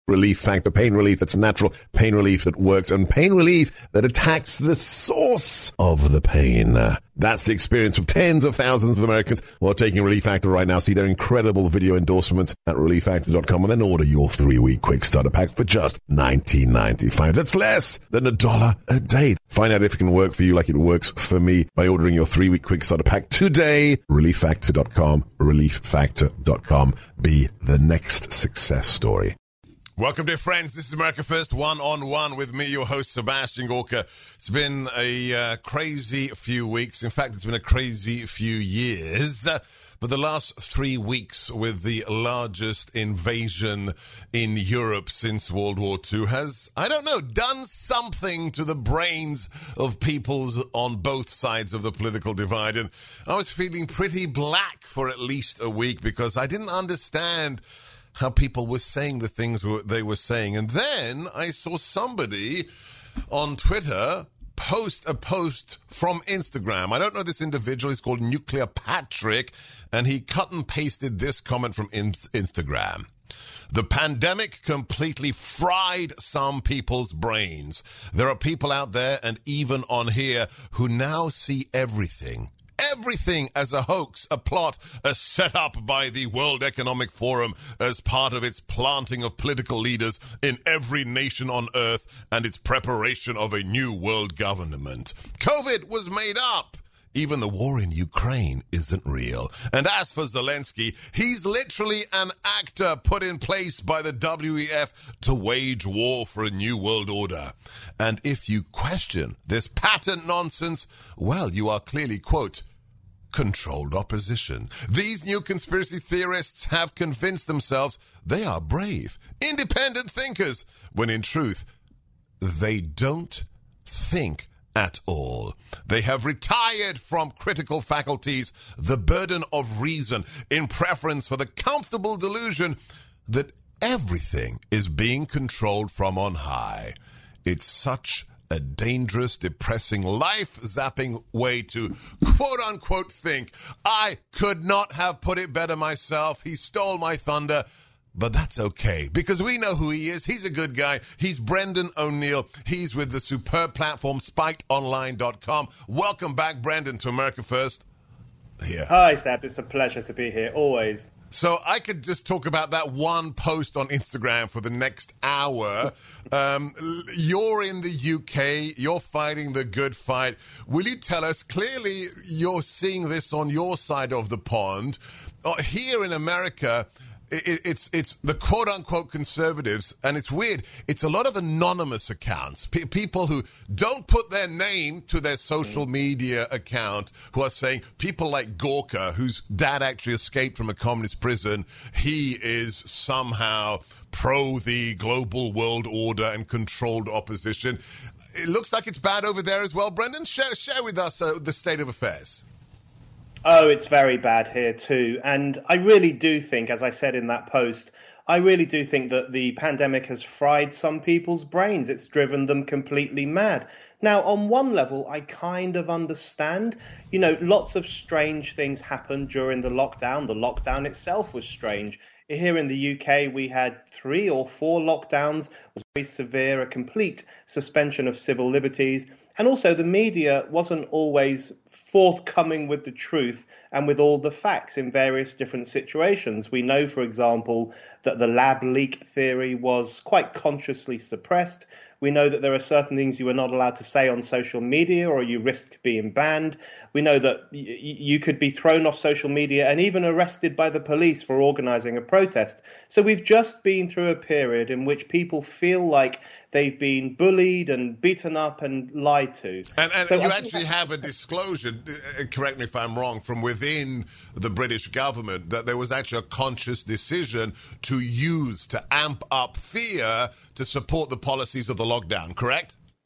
Relief Factor. Pain relief that's natural, pain relief that works, and pain relief that attacks the source of the pain. That's the experience of tens of thousands of Americans who are taking Relief Factor right now. See their incredible video endorsements at relieffactor.com and then order your 3-week quick starter pack for just $19.95. That's less than $1 a day. Find out if it can work for you like it works for me by ordering your 3-week quick starter pack today. relieffactor.com, relieffactor.com. Be the next success story. Welcome, dear friends. This is America First One-on-One with me, your host, Sebastian Gorka. It's been a crazy few weeks. In fact, it's been a crazy few years. But the last 3 weeks with the largest invasion in Europe since World War II has, I don't know, done something to the brains of peoples on both sides of the political divide. And I was feeling pretty black for at least a week because I didn't understand how people were saying the things they were saying. And then I saw somebody on Twitter post a post from Instagram. I don't know this individual. He's called Nuclear Patrick, and he cut and pasted this comment from Instagram. The pandemic completely fried some people's brains. There are people out there and even on here who now see everything as a hoax, a plot, a setup by the World Economic Forum as part of its planting of political leaders in every nation on earth and its preparation of a new world government. COVID was made up. Even the war in Ukraine isn't real. And as for Zelensky, he's literally an actor put in place by the WEF to wage war for a new world order. And if you question this patent nonsense, well, you are clearly, quote, controlled opposition. These new conspiracy theorists have convinced themselves they are brave, independent thinkers, when in truth, they don't think at all. They have retired from critical faculties, the burden of reason, in preference for the comfortable delusion that everything is being controlled from on high. It's such a dangerous, depressing, life-zapping way to quote-unquote think, I could not have put it better myself. He stole my thunder. But that's okay, because we know who he is. He's a good guy. He's Brendan O'Neill. He's with the superb platform SpikedOnline.com. Welcome back, Brendan, to America First. Here. Hi, Seb. It's a pleasure to be here, always. So I could just talk about that one post on Instagram for the next hour. You're in the UK. You're fighting the good fight. Will you tell us, clearly you're seeing this on your side of the pond. Here in America, it's the quote-unquote conservatives, and it's weird. It's a lot of anonymous accounts, people who don't put their name to their social media account, who are saying, people like Gorka, whose dad actually escaped from a communist prison, he is somehow pro the global world order and controlled opposition. It looks like it's bad over there as well. Brendan, share with us the state of affairs. Oh, it's very bad here too. And I really do think, as I said in that post, I really do think that the pandemic has fried some people's brains. It's driven them completely mad. Now, on one level, I kind of understand. You know, lots of strange things happened during the lockdown. The lockdown itself was strange. Here in the UK, we had 3 or 4 lockdowns. It was very severe, a complete suspension of civil liberties. And also the media wasn't always forthcoming with the truth and with all the facts in various different situations. We know, for example, that the lab leak theory was quite consciously suppressed. We know that there are certain things you are not allowed to say on social media or you risk being banned. We know that you could be thrown off social media and even arrested by the police for organizing a protest. So we've just been through a period in which people feel like they've been bullied and beaten up and lied to. And so you actually have a disclosure, correct me if I'm wrong, from within the British government that there was actually a conscious decision to amp up fear to support the policies of the lockdown, correct?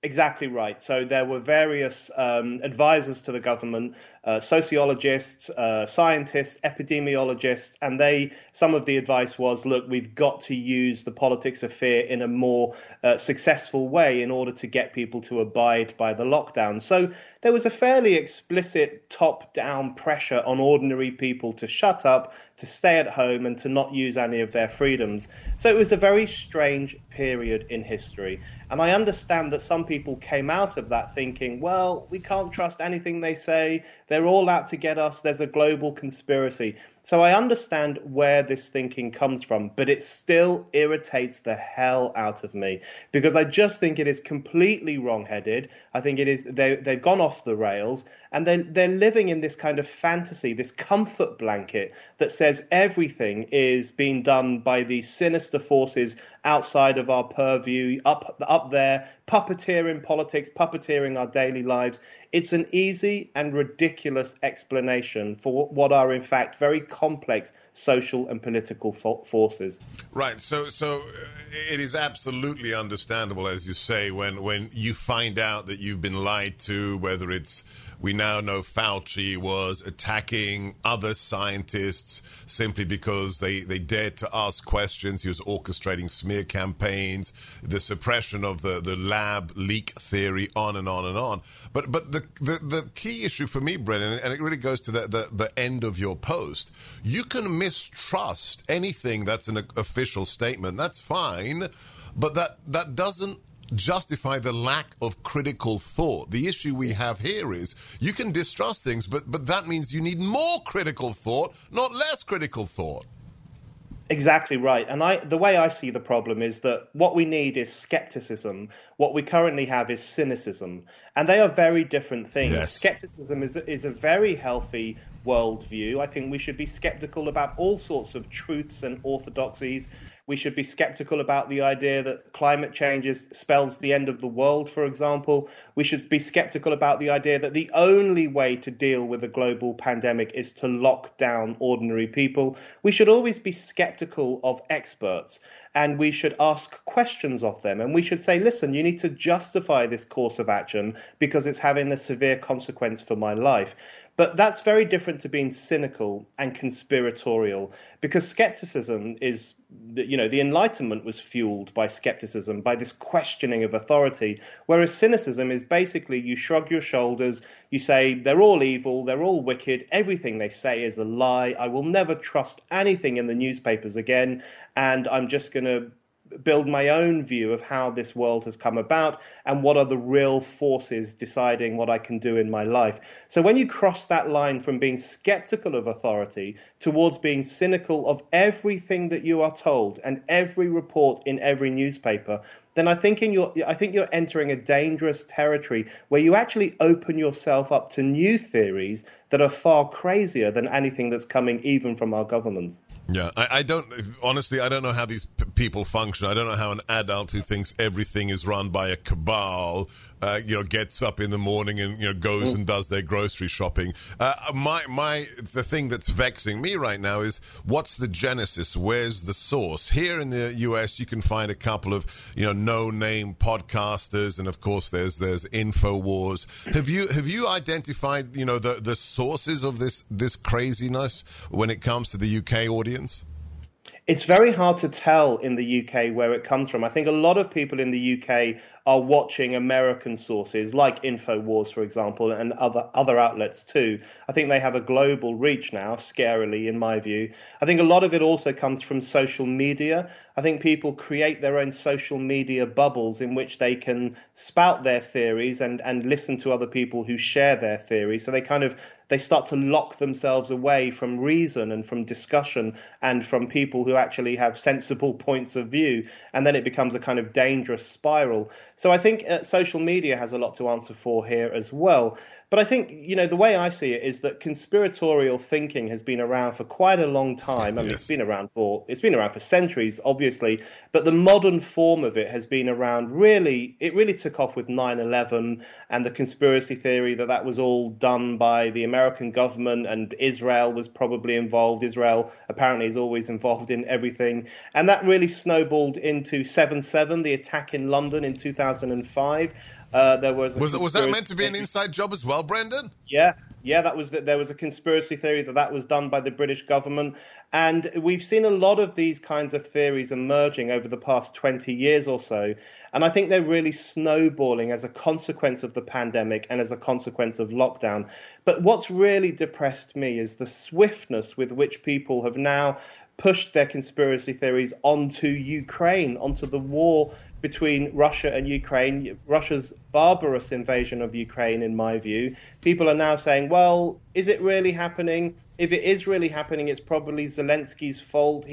Exactly right. So there were various advisors to the government, sociologists, scientists, epidemiologists, and some of the advice was, look, we've got to use the politics of fear in a more successful way in order to get people to abide by the lockdown. So there was a fairly explicit top-down pressure on ordinary people to shut up, to stay at home, and to not use any of their freedoms. So it was a very strange period in history. And I understand that some people came out of that thinking, well, we can't trust anything they say. They're all out to get us. There's a global conspiracy. So I understand where this thinking comes from, but it still irritates the hell out of me because I just think it is completely wrong-headed. I think it is they've gone off the rails, and they're living in this kind of fantasy, this comfort blanket that says everything is being done by these sinister forces outside of our purview, up there, puppeteering politics, puppeteering our daily lives. It's an easy and ridiculous explanation for what are, in fact, very complex social and political forces. Right. So it is absolutely understandable, as you say, when you find out that you've been lied to, whether it's we now know Fauci was attacking other scientists simply because they dared to ask questions. He was orchestrating smear campaigns, the suppression of the lab leak theory, on and on and on. But the key issue for me, Brennan, and it really goes to the end of your post, you can mistrust anything that's an official statement. That's fine, but that doesn't justify the lack of critical thought. The issue we have here is you can distrust things, but that means you need more critical thought, not less critical thought. Exactly right. And the way I see the problem is that what we need is skepticism. What we currently have is cynicism. And they are very different things. Yes. Skepticism is a very healthy worldview. I think we should be skeptical about all sorts of truths and orthodoxies. We should be skeptical about the idea that climate change spells the end of the world, for example. We should be skeptical about the idea that the only way to deal with a global pandemic is to lock down ordinary people. We should always be skeptical of experts, and we should ask questions of them. And we should say, listen, you need to justify this course of action because it's having a severe consequence for my life. But that's very different to being cynical and conspiratorial, because skepticism is, the Enlightenment was fueled by skepticism, by this questioning of authority, whereas cynicism is basically you shrug your shoulders, you say they're all evil, they're all wicked, everything they say is a lie, I will never trust anything in the newspapers again, and I'm just going to build my own view of how this world has come about and what are the real forces deciding what I can do in my life. So when you cross that line from being skeptical of authority towards being cynical of everything that you are told and every report in every newspaper, then I think you're entering a dangerous territory where you actually open yourself up to new theories that are far crazier than anything that's coming even from our governments. Yeah, I don't know how these people function. I don't know how an adult who thinks everything is run by a cabal, gets up in the morning and, goes and does their grocery shopping. The thing that's vexing me right now is what's the genesis? Where's the source? Here in the US, you can find a couple of, no-name podcasters, and of course there's InfoWars. Have you identified, the sources of this craziness when it comes to the UK audience? It's very hard to tell in the UK where it comes from. I think a lot of people in the UK are watching American sources like InfoWars, for example, and other outlets too. I think they have a global reach now, scarily, in my view. I think a lot of it also comes from social media. I think people create their own social media bubbles in which they can spout their theories and listen to other people who share their theories. So they start to lock themselves away from reason and from discussion and from people who actually have sensible points of view. And then it becomes a kind of dangerous spiral. So I think social media has a lot to answer for here as well. But I think, the way I see it is that conspiratorial thinking has been around for quite a long time. I mean, It's been around for centuries, obviously. But the modern form of it has been around it really took off with 9/11 and the conspiracy theory that was all done by the American government and Israel was probably involved. Israel apparently is always involved in everything. And that really snowballed into 7/7, the attack in London in 2005. There was was that meant to be an inside job as well, Brendan? Yeah, there was a conspiracy theory that was done by the British government, and we've seen a lot of these kinds of theories emerging over the past 20 years or so, and I think they're really snowballing as a consequence of the pandemic and as a consequence of lockdown. But what's really depressed me is the swiftness with which people have now pushed their conspiracy theories onto Ukraine, onto the war between Russia and Ukraine, Russia's barbarous invasion of Ukraine, in my view. People are now saying, well, is it really happening? If it is really happening, it's probably Zelensky's fault.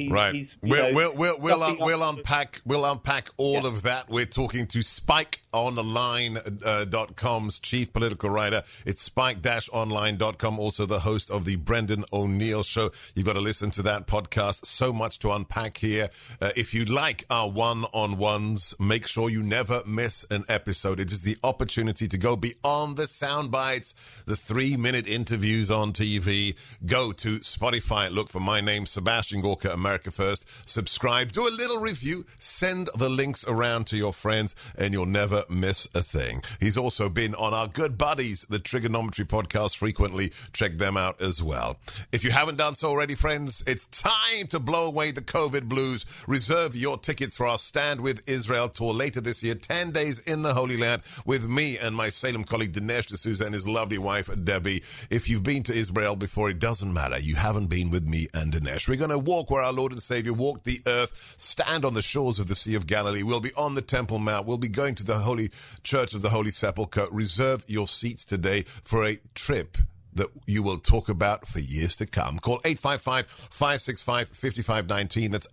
We'll unpack all of that. We're talking to SpikeOnline.com's chief political writer. It's spike-online.com, also the host of the Brendan O'Neill Show. You've got to listen to that podcast. So much to unpack here. If you like our one-on-ones, make sure you never miss an episode. It is the opportunity to go beyond the sound bites, the 3-minute interviews on TV. Go to Spotify, look for my name, Sebastian Gorka, America First. Subscribe, do a little review, send the links around to your friends, and you'll never miss a thing. He's also been on our good buddies, the Trigonometry podcast, frequently. Check them out as well. If you haven't done so already, friends, it's time to blow away the COVID blues. Reserve your tickets for our Stand With Israel tour later this year, 10 days in the Holy Land with me and my Salem colleague Dinesh D'Souza and his lovely wife Debbie. If you've been to Israel before, it doesn't matter. You haven't been with me and Dinesh. We're going to walk where our Lord and Savior walked the earth, stand on the shores of the Sea of Galilee. We'll be on the Temple Mount. We'll be going to the Holy Church of the Holy Sepulchre. Reserve your seats today for a trip that you will talk about for years to come. Call 855-565-5519. That's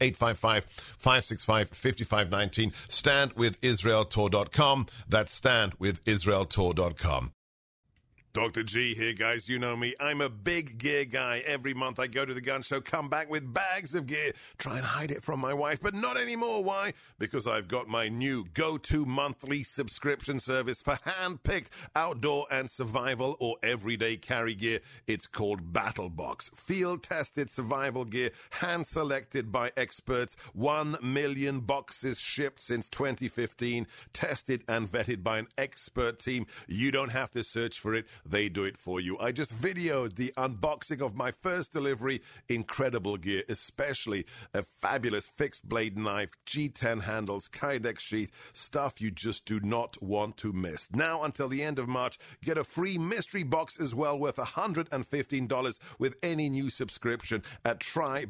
855-565-5519. StandWithIsraelTour.com. That's StandWithIsraelTour.com. Dr. G here, guys. You know me. I'm a big gear guy. Every month I go to the gun show, come back with bags of gear, try and hide it from my wife, but not anymore. Why? Because I've got my new go-to monthly subscription service for hand-picked outdoor and survival or everyday carry gear. It's called BattleBox. Field-tested survival gear, hand-selected by experts. 1 million boxes shipped since 2015, tested and vetted by an expert team. You don't have to search for it. They do it for you. I just videoed the unboxing of my first delivery. Incredible gear, especially a fabulous fixed blade knife, G10 handles, Kydex sheath, stuff you just do not want to miss. Now until the end of March, get a free mystery box as well worth $115 with any new subscription at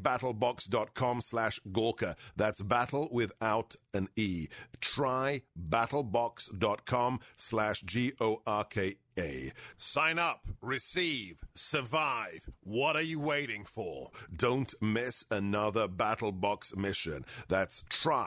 trybattlebox.com/Gorka. That's battle without an E. trybattlebox.com/GORKA. Sign up, receive, survive. What are you waiting for? Don't miss another BattleBox mission. That's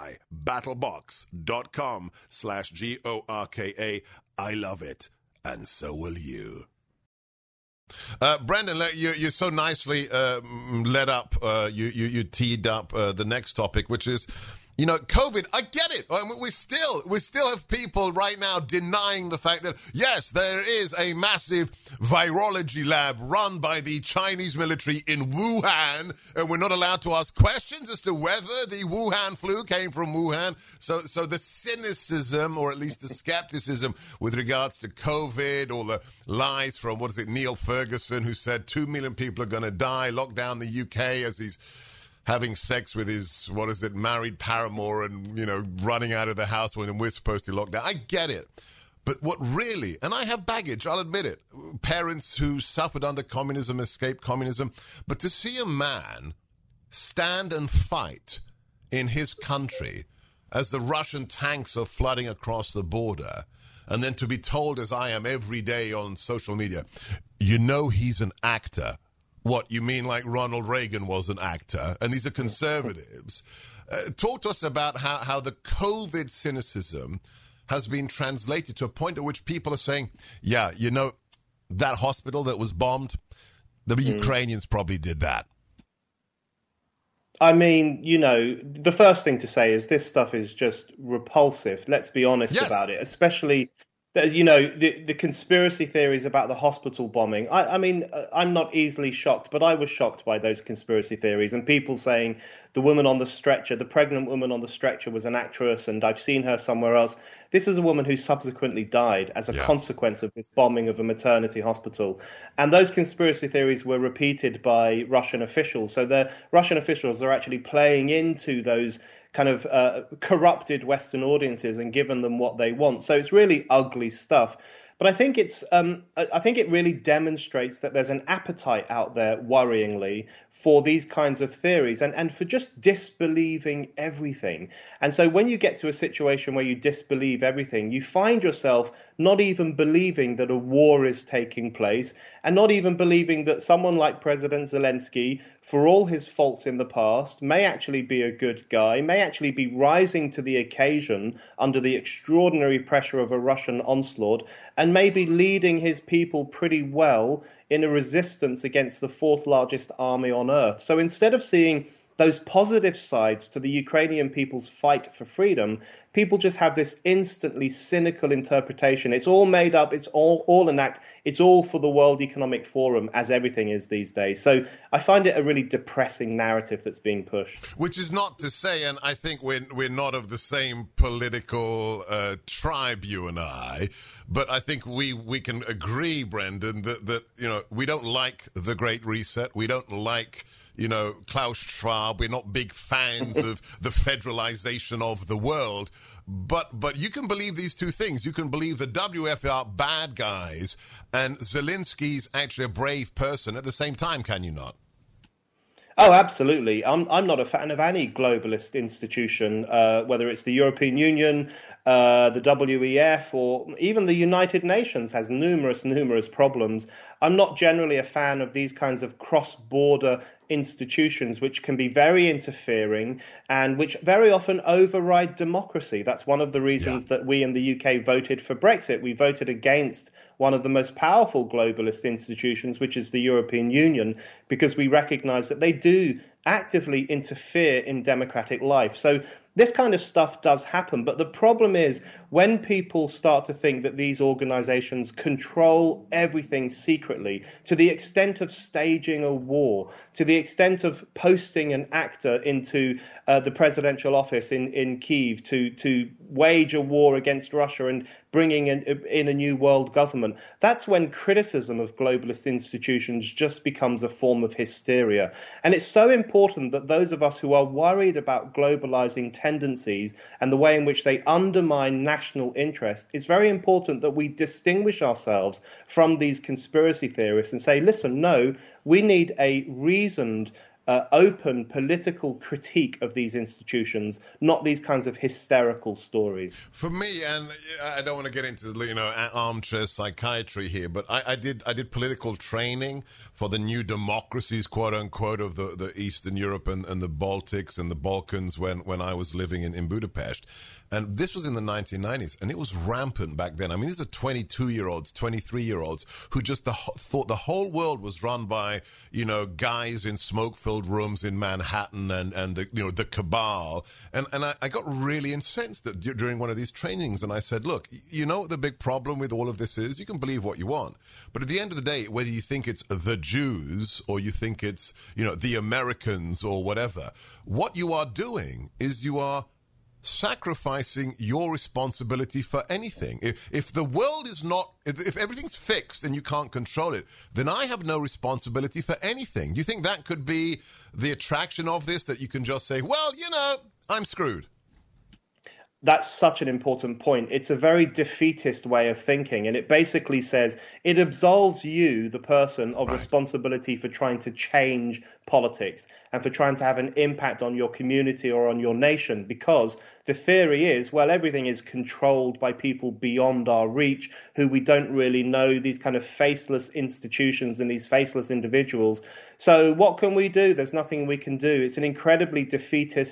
trybattlebox.com/GORKA. I love it, and so will you. Brendan, you so nicely led up, you teed up the next topic, which is, you know, COVID. I get it. I mean, we still have people right now denying the fact that, yes, there is a massive virology lab run by the Chinese military in Wuhan, and we're not allowed to ask questions as to whether the Wuhan flu came from Wuhan. So the cynicism, or at least the skepticism with regards to COVID, or the lies from, Neil Ferguson, who said 2 million people are going to die, locked down the UK as he's having sex with his, married paramour and, running out of the house when we're supposed to lock down. I get it. But what really, and I have baggage, I'll admit it, parents who suffered under communism, escaped communism, but to see a man stand and fight in his country as the Russian tanks are flooding across the border, and then to be told, as I am every day on social media, he's an actor. What, you mean like Ronald Reagan was an actor? And these are conservatives. Talk to us about how the COVID cynicism has been translated to a point at which people are saying, that hospital that was bombed, the Ukrainians probably did that. I mean, the first thing to say is this stuff is just repulsive. Let's be honest about it, especially You know, the conspiracy theories about the hospital bombing. I mean, I'm not easily shocked, but I was shocked by those conspiracy theories and people saying the woman on the stretcher, the pregnant woman on the stretcher was an actress and I've seen her somewhere else. This is a woman who subsequently died as a consequence of this bombing of a maternity hospital. And those conspiracy theories were repeated by Russian officials. So the Russian officials are actually playing into those kind of corrupted Western audiences and given them what they want. So it's really ugly stuff. But I think I think it really demonstrates that there's an appetite out there, worryingly, for these kinds of theories and for just disbelieving everything. And so when you get to a situation where you disbelieve everything, you find yourself not even believing that a war is taking place and not even believing that someone like President Zelensky, for all his faults in the past, may actually be a good guy, may actually be rising to the occasion under the extraordinary pressure of a Russian onslaught, and may be leading his people pretty well in a resistance against the fourth largest army on earth. So instead of seeing those positive sides to the Ukrainian people's fight for freedom, people just have this instantly cynical interpretation. It's all made up. It's all an act. It's all for the World Economic Forum, as everything is these days. So I find it a really depressing narrative that's being pushed. Which is not to say, and I think we're not of the same political tribe, you and I, but I think we can agree, Brendan, that you know, we don't like the Great Reset. We don't like, you know, Klaus Schwab. We're not big fans of the federalization of the world. But you can believe these two things. You can believe the WF are bad guys and Zelensky's actually a brave person at the same time, can you not? Oh, absolutely. I'm not a fan of any globalist institution, whether it's the European Union, the WEF, or even the United Nations has numerous problems. I'm not generally a fan of these kinds of cross-border institutions which can be very interfering and which very often override democracy. That's one of the reasons that we in the UK voted for Brexit. We voted against one of the most powerful globalist institutions, which is the European Union, because we recognize that they do actively interfere in democratic life. So this kind of stuff does happen. But the problem is when people start to think that these organizations control everything secretly, to the extent of staging a war, to the extent of posting an actor into the presidential office in Kyiv to wage a war against Russia and bringing in a new world government, that's when criticism of globalist institutions just becomes a form of hysteria. And it's so important that those of us who are worried about globalizing tendencies and the way in which they undermine national interest, it's very important that we distinguish ourselves from these conspiracy theorists and say, listen, no, we need a reasoned, open political critique of these institutions, not these kinds of hysterical stories. For me, and I don't want to get into, you know, armchair psychiatry here, but I did political training for the new democracies, quote unquote, of the Eastern Europe and the Baltics and the Balkans when I was living in Budapest. And this was in the 1990s, and it was rampant back then. I mean, these are 22-year-olds, 23-year-olds who just thought the whole world was run by, you know, guys in smoke-filled rooms in Manhattan and the, you know, the cabal. And I got really incensed during one of these trainings, and I said, look, you know what the big problem with all of this is? You can believe what you want, but at the end of the day, whether you think it's the Jews or you think it's, you know, the Americans or whatever, what you are doing is you are sacrificing your responsibility for anything. If the world is not, if everything's fixed and you can't control it, then I have no responsibility for anything. Do you think that could be the attraction of this, that you can just say, well, you know, I'm screwed? That's such an important point. It's a very defeatist way of thinking, and it basically says it absolves you, the person, of responsibility for trying to change politics and for trying to have an impact on your community or on your nation, because the theory is, well, everything is controlled by people beyond our reach who we don't really know, these kind of faceless institutions and these faceless individuals. So what can we do? There's nothing we can do. It's an incredibly defeatist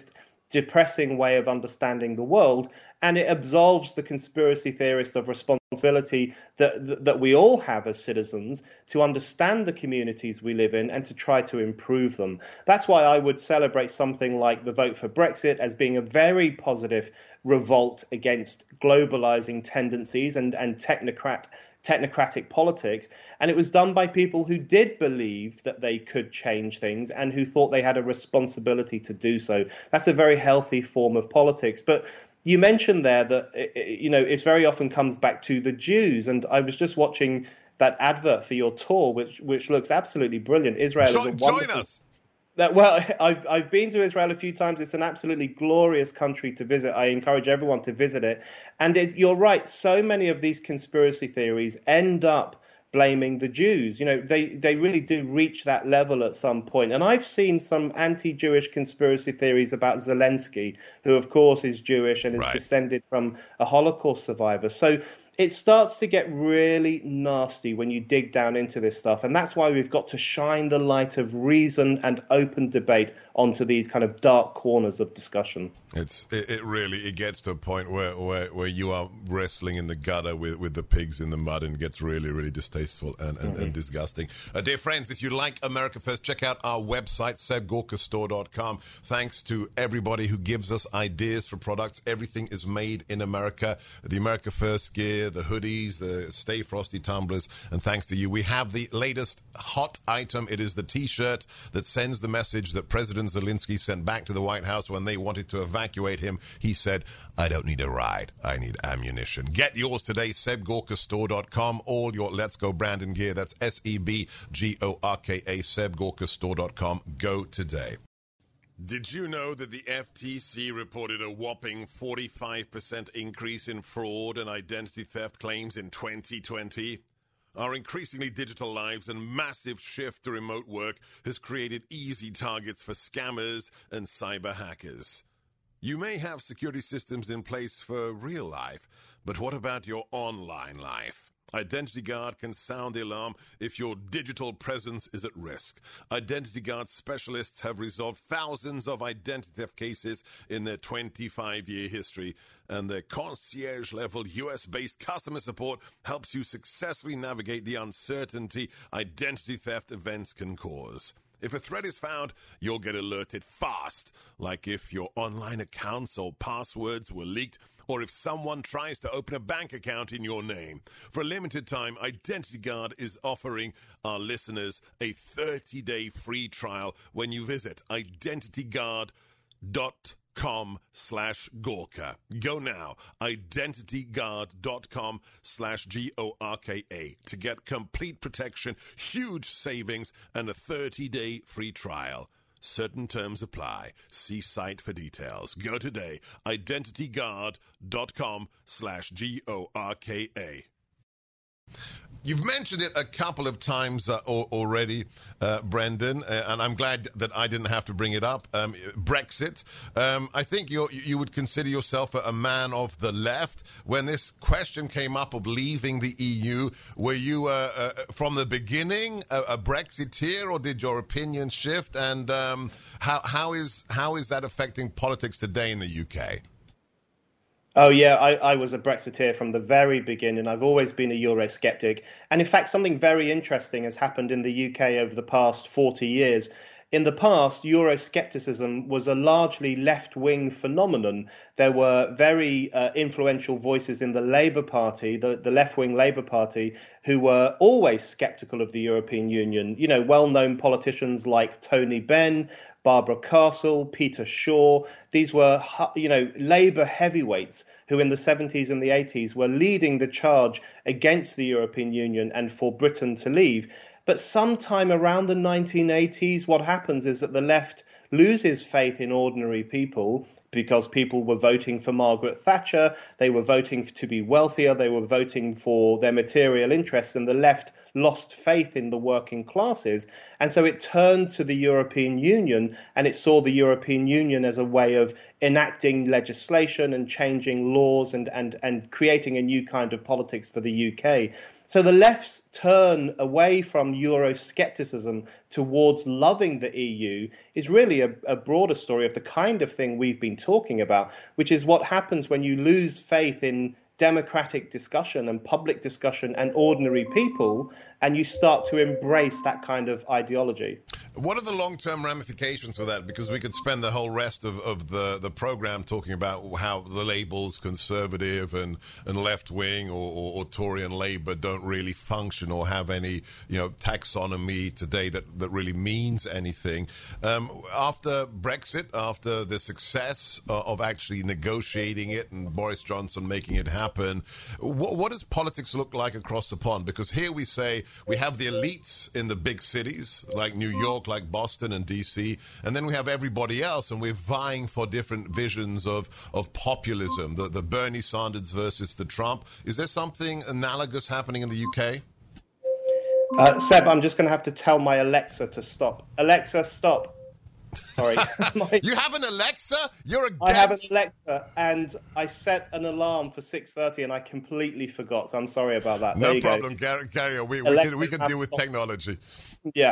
depressing way of understanding the world, and it absolves the conspiracy theorist of responsibility that we all have as citizens to understand the communities we live in and to try to improve them. That's why I would celebrate something like the vote for Brexit as being a very positive revolt against globalizing tendencies and technocratic politics. And it was done by people who did believe that they could change things and who thought they had a responsibility to do so. That's a very healthy form of politics. But you mentioned there that, it very often comes back to the Jews. And I was just watching that advert for your tour, which looks absolutely brilliant. Israel is a wonderful... Join us. Well, I've been to Israel a few times. It's an absolutely glorious country to visit. I encourage everyone to visit it. And you're right. So many of these conspiracy theories end up blaming the Jews. They really do reach that level at some point. And I've seen some anti-Jewish conspiracy theories about Zelensky, who, of course, is Jewish and is descended from a Holocaust survivor. So it starts to get really nasty when you dig down into this stuff. And that's why we've got to shine the light of reason and open debate onto these kind of dark corners of discussion. It gets to a point where you are wrestling in the gutter with the pigs in the mud, and it gets really, really distasteful and disgusting. Dear friends, if you like America First, check out our website, sebgorkastore.com. Thanks to everybody who gives us ideas for products. Everything is made in America. The America First gear, the hoodies, the Stay Frosty tumblers, and thanks to you, we have the latest hot item. It is the T-shirt that sends the message that President Zelensky sent back to the White House when they wanted to evacuate him. He said, I don't need a ride, I need ammunition. Get yours today, sebgorkastore.com. All your Let's Go Brandon gear, that's SEBGORKA, sebgorkastore.com. Go today. Did you know that the FTC reported a whopping 45% increase in fraud and identity theft claims in 2020? Our increasingly digital lives and massive shift to remote work has created easy targets for scammers and cyber hackers. You may have security systems in place for real life, but what about your online life? Identity Guard can sound the alarm if your digital presence is at risk. Identity Guard specialists have resolved thousands of identity theft cases in their 25-year history, and their concierge-level US-based customer support helps you successfully navigate the uncertainty identity theft events can cause. If a threat is found, you'll get alerted fast, like if your online accounts or passwords were leaked, or if someone tries to open a bank account in your name. For a limited time, Identity Guard is offering our listeners a 30-day free trial when you visit identityguard.com/Gorka. Go now, identityguard.com/GORKA to get complete protection, huge savings, and a 30-day free trial. Certain terms apply. See site for details. Go today, identityguard.com/GORKA. You've mentioned it a couple of times already, Brendan, and I'm glad that I didn't have to bring it up. Brexit. I think you would consider yourself a man of the left. When this question came up of leaving the EU, were you from the beginning a Brexiteer, or did your opinion shift? And how is that affecting politics today in the UK? Oh, yeah, I was a Brexiteer from the very beginning. I've always been a Eurosceptic. And in fact, something very interesting has happened in the UK over the past 40 years. In the past, Euroscepticism was a largely left-wing phenomenon. There were very influential voices in the Labour Party, the left-wing Labour Party, who were always sceptical of the European Union. You know, well-known politicians like Tony Benn, Barbara Castle, Peter Shaw. These were, Labour heavyweights who in the 70s and the 80s were leading the charge against the European Union and for Britain to leave. But sometime around the 1980s, what happens is that the left loses faith in ordinary people, because people were voting for Margaret Thatcher, they were voting to be wealthier, they were voting for their material interests, and the left lost faith in the working classes. And so it turned to the European Union, and it saw the European Union as a way of enacting legislation and changing laws and creating a new kind of politics for the UK. So the left's turn away from Euroscepticism towards loving the EU is really a broader story of the kind of thing we've been talking about, which is what happens when you lose faith in democratic discussion and public discussion and ordinary people, and you start to embrace that kind of ideology. What are the long-term ramifications for that? Because we could spend the whole rest of the program talking about how the labels conservative and left-wing or Tory and Labour don't really function or have any, taxonomy today that really means anything. After Brexit, after the success of actually negotiating it and Boris Johnson making it happen, what does politics look like across the pond? Because here we say we have the elites in the big cities like New York, like Boston and DC, and then we have everybody else, and we're vying for different visions of populism, the Bernie Sanders versus the Trump. Is there something analogous happening in the UK? Seb, I'm just going to have to tell my Alexa to stop. Alexa, stop. Sorry. You have an Alexa? I have an Alexa, and I set an alarm for 6:30, and I completely forgot, so I'm sorry about that. No problem. Carry on. We can deal with technology. Yeah.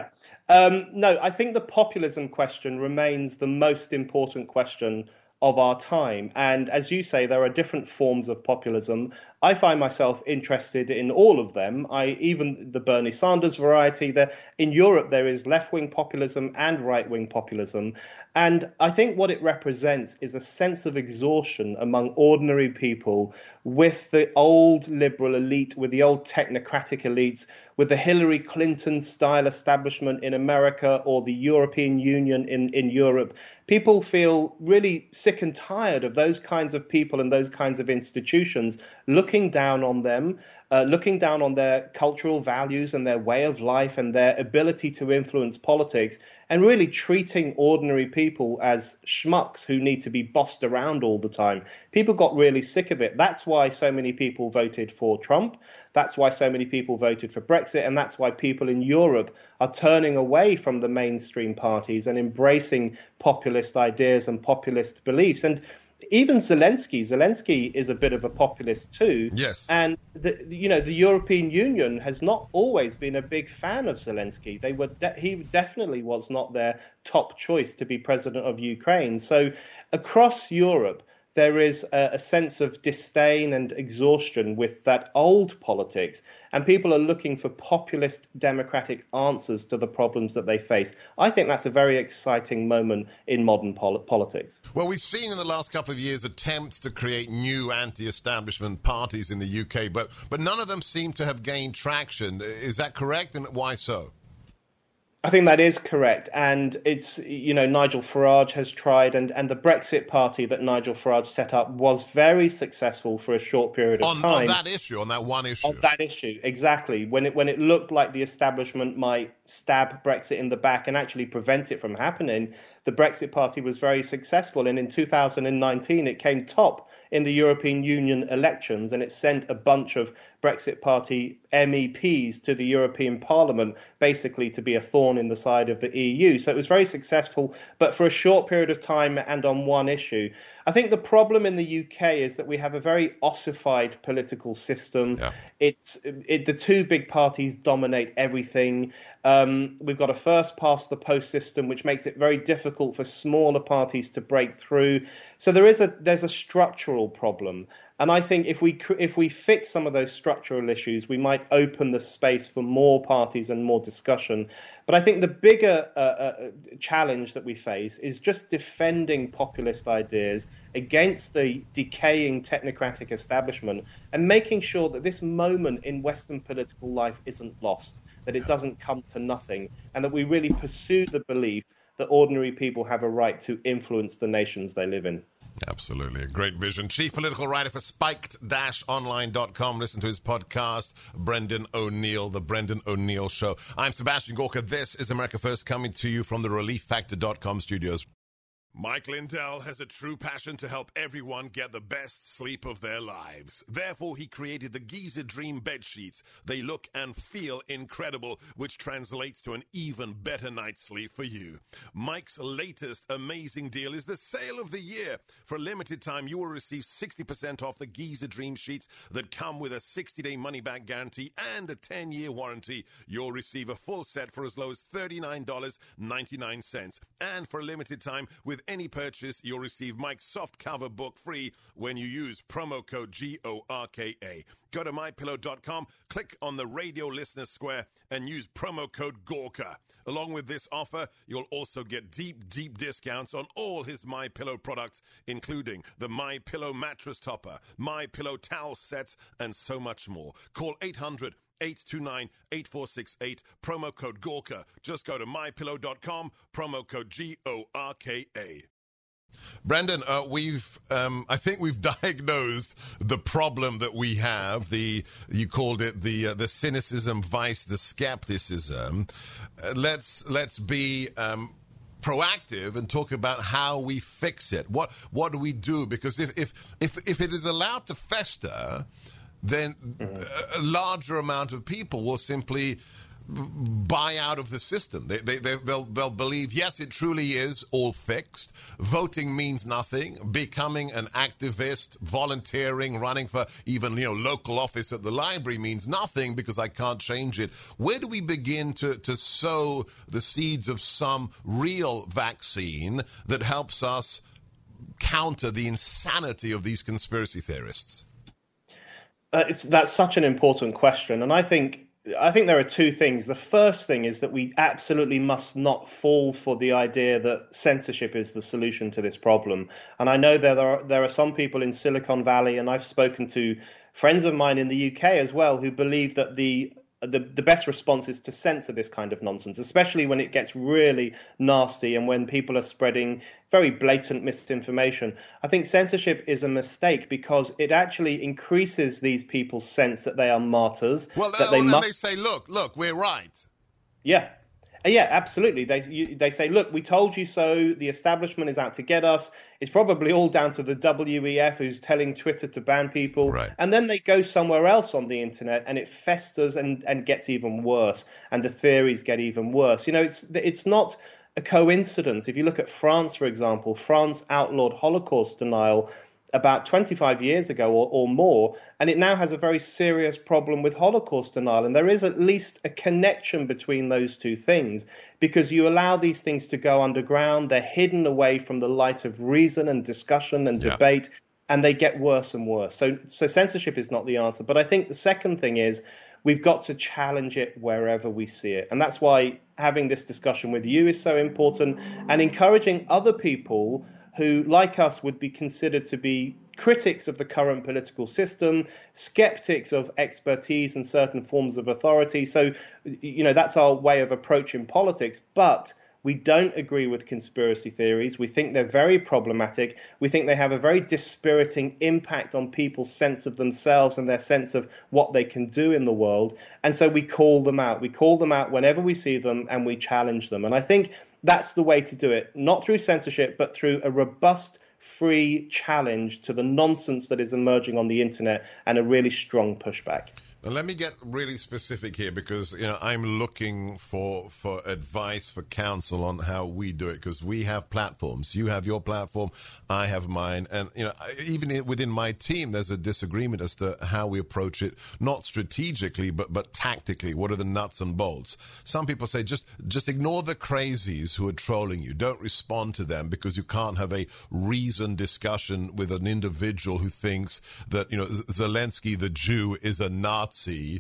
No, I think the populism question remains the most important question of our time. And as you say, there are different forms of populism. I find myself interested in all of them. Even the Bernie Sanders variety. In Europe, there is left-wing populism and right-wing populism. And I think what it represents is a sense of exhaustion among ordinary people with the old liberal elite, with the old technocratic elites, with the Hillary Clinton-style establishment in America or the European Union in Europe. People feel really sick and tired of those kinds of people and those kinds of institutions looking down on them, looking down on their cultural values and their way of life and their ability to influence politics, and really treating ordinary people as schmucks who need to be bossed around all the time. People got really sick of it. That's why so many people voted for Trump. That's why so many people voted for Brexit. And that's why people in Europe are turning away from the mainstream parties and embracing populist ideas and populist beliefs. And even Zelensky is a bit of a populist too. Yes. And the European Union has not always been a big fan of Zelensky. He definitely was not their top choice to be president of Ukraine. So across Europe, there is a sense of disdain and exhaustion with that old politics, and people are looking for populist democratic answers to the problems that they face. I think that's a very exciting moment in modern politics. Well, we've seen in the last couple of years attempts to create new anti-establishment parties in the UK, but none of them seem to have gained traction. Is that correct, and why so? I think that is correct. And it's, Nigel Farage has tried, and the Brexit party that Nigel Farage set up was very successful for a short period of time. On that issue, on that one issue. On that issue, exactly. When it looked like the establishment might stab Brexit in the back and actually prevent it from happening, the Brexit party was very successful. And in 2019, it came top in the European Union elections, and it sent a bunch of Brexit party MEPs to the European Parliament, basically to be a thorn in the side of the EU. So it was very successful, but for a short period of time and on one issue. I think the problem in the UK is that we have a very ossified political system. Yeah. The two big parties dominate everything. We've got a first past the post system, which makes it very difficult for smaller parties to break through. So there's a structural problem. And I think if we fix some of those structural issues, we might open the space for more parties and more discussion. But I think the bigger challenge that we face is just defending populist ideas against the decaying technocratic establishment and making sure that this moment in Western political life isn't lost, that it doesn't come to nothing, and that we really pursue the belief that ordinary people have a right to influence the nations they live in. Absolutely. A great vision. Chief political writer for spiked-online.com. Listen to his podcast, Brendan O'Neill, The Brendan O'Neill Show. I'm Sebastian Gorka. This is America First, coming to you from the ReliefFactor.com studios. Mike Lindell has a true passion to help everyone get the best sleep of their lives. Therefore, he created the Giza Dream bed sheets. They look and feel incredible, which translates to an even better night's sleep for you. Mike's latest amazing deal is the sale of the year. For a limited time, you will receive 60% off the Giza Dream sheets that come with a 60-day money-back guarantee and a 10-year warranty. You'll receive a full set for as low as $39.99. And for a limited time, with any purchase, you'll receive Mike's soft cover book free when you use promo code GORKA. Go to mypillow.com, click on the radio listener square, and use promo code GORKA. Along with this offer, you'll also get deep discounts on all his MyPillow products, including the MyPillow mattress topper, MyPillow towel sets, and so much more. Call 800-829-8468, promo code GORKA. Just go to mypillow.com, promo code GORKA. Brendan, I think we've diagnosed the problem that we have. You called it the cynicism, vice, the skepticism. Let's be proactive and talk about how we fix it. What do we do? Because if it is allowed to fester, then a larger amount of people will simply buy out of the system. They'll believe, yes, it truly is all fixed. Voting means nothing. Becoming an activist, volunteering, running for even local office at the library means nothing because I can't change it. Where do we begin to sow the seeds of some real vaccine that helps us counter the insanity of these conspiracy theorists? That's such an important question, and I think there are two things. The first thing is that we absolutely must not fall for the idea that censorship is the solution to this problem. And I know there are some people in Silicon Valley, and I've spoken to friends of mine in the UK as well, who believe that the best response is to censor this kind of nonsense, especially when it gets really nasty and when people are spreading very blatant misinformation. I think censorship is a mistake because it actually increases these people's sense that they are martyrs. Well, that they say, look, we're right. Yeah. Yeah, absolutely. They say, look, we told you so. The establishment is out to get us. It's probably all down to the WEF who's telling Twitter to ban people. Right. And then they go somewhere else on the internet and it festers and gets even worse. And the theories get even worse. It's not a coincidence. If you look at France, for example, France outlawed Holocaust denial about 25 years ago or more, and it now has a very serious problem with Holocaust denial. And there is at least a connection between those two things, because you allow these things to go underground, they're hidden away from the light of reason and discussion and debate, and they get worse and worse. So censorship is not the answer. But I think the second thing is we've got to challenge it wherever we see it. And that's why having this discussion with you is so important, and encouraging other people who, like us, would be considered to be critics of the current political system, skeptics of expertise and certain forms of authority. So, that's our way of approaching politics. But we don't agree with conspiracy theories. We think they're very problematic. We think they have a very dispiriting impact on people's sense of themselves and their sense of what they can do in the world. And so we call them out. We call them out whenever we see them, and we challenge them. And I think that's the way to do it, not through censorship, but through a robust, free challenge to the nonsense that is emerging on the internet and a really strong pushback. Now, let me get really specific here, because I'm looking for advice, for counsel on how we do it, because we have platforms. You have your platform, I have mine, and even within my team, there's a disagreement as to how we approach it, not strategically, but tactically. What are the nuts and bolts? Some people say just ignore the crazies who are trolling you. Don't respond to them, because you can't have a reasoned discussion with an individual who thinks that Zelensky, the Jew, is a Nazi,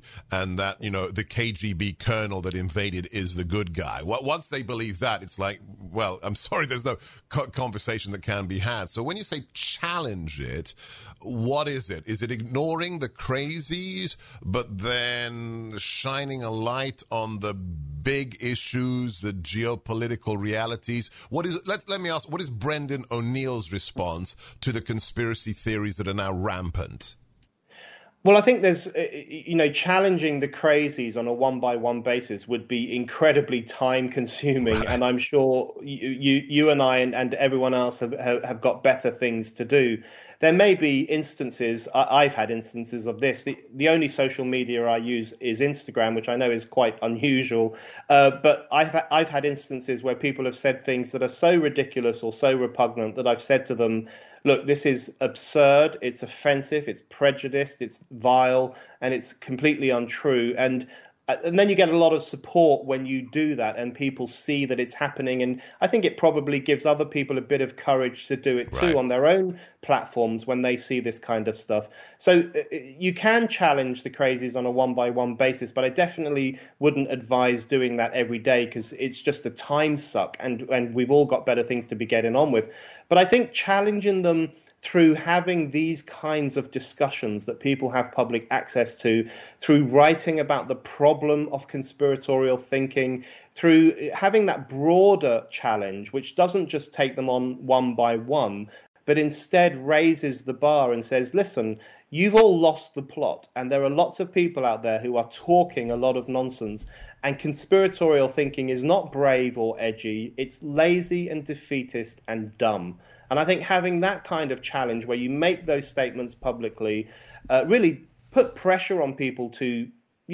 and that the KGB colonel that invaded is the good guy. Once they believe that, it's like, well, I'm sorry, there's no conversation that can be had. So when you say challenge it, what is it? Is it ignoring the crazies, but then shining a light on the big issues, the geopolitical realities? Let me ask, what is Brendan O'Neill's response to the conspiracy theories that are now rampant? Well, I think there's, challenging the crazies on a one-by-one basis would be incredibly time-consuming, Right. and I'm sure you and I and everyone else have got better things to do. There may be instances, I've had instances of this. The only social media I use is Instagram, which I know is quite unusual, but I've had instances where people have said things that are so ridiculous or so repugnant that I've said to them, look, this is absurd, it's offensive, it's prejudiced, it's vile, and it's completely untrue. And then you get a lot of support when you do that and people see that it's happening. And I think it probably gives other people a bit of courage to do it too, Right. on their own platforms when they see this kind of stuff. So you can challenge the crazies on a one-by-one basis, but I definitely wouldn't advise doing that every day because it's just a time suck, and we've all got better things to be getting on with. But I think challenging them through having these kinds of discussions that people have public access to, through writing about the problem of conspiratorial thinking, through having that broader challenge, which doesn't just take them on one by one, but instead raises the bar and says, listen, you've all lost the plot, and there are lots of people out there who are talking a lot of nonsense, and conspiratorial thinking is not brave or edgy, it's lazy and defeatist and dumb. And I think having that kind of challenge where you make those statements publicly really put pressure on people to,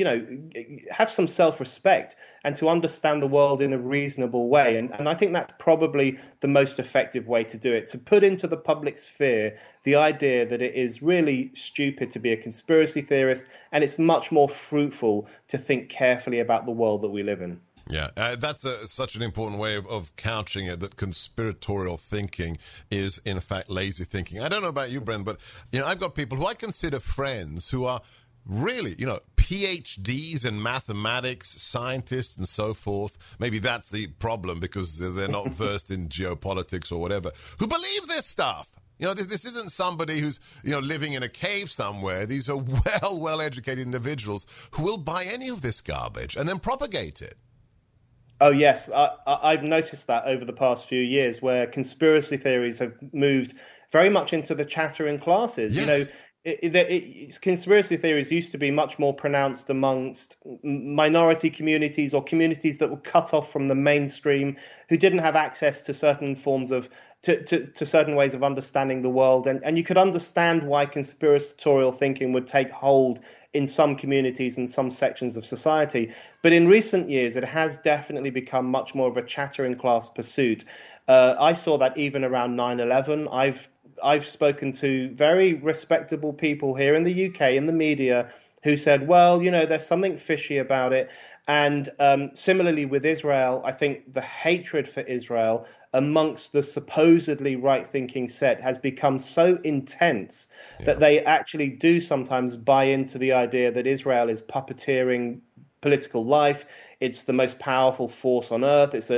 have some self-respect and to understand the world in a reasonable way. And I think that's probably the most effective way to do it, to put into the public sphere the idea that it is really stupid to be a conspiracy theorist, and it's much more fruitful to think carefully about the world that we live in. Yeah, that's such an important way of couching it, that conspiratorial thinking is, in fact, lazy thinking. I don't know about you, Bren, but I've got people who I consider friends who are really, PhDs in mathematics, scientists, and so forth. Maybe that's the problem because they're not versed in geopolitics or whatever, who believe this stuff. This isn't somebody who's, living in a cave somewhere. These are well-educated individuals who will buy any of this garbage and then propagate it. Oh, yes. I've noticed that over the past few years where conspiracy theories have moved very much into the chattering classes. Yes. Conspiracy theories used to be much more pronounced amongst minority communities or communities that were cut off from the mainstream, who didn't have access to certain forms of to certain ways of understanding the world. And you could understand why conspiratorial thinking would take hold in some communities and some sections of society. But in recent years, it has definitely become much more of a chattering class pursuit. I saw that even around 9/11. I've spoken to very respectable people here in the UK in the media who said, well, there's something fishy about it. And similarly with Israel, I think the hatred for Israel amongst the supposedly right-thinking set has become so intense that they actually do sometimes buy into the idea that Israel is puppeteering political life. It's the most powerful force on earth. Has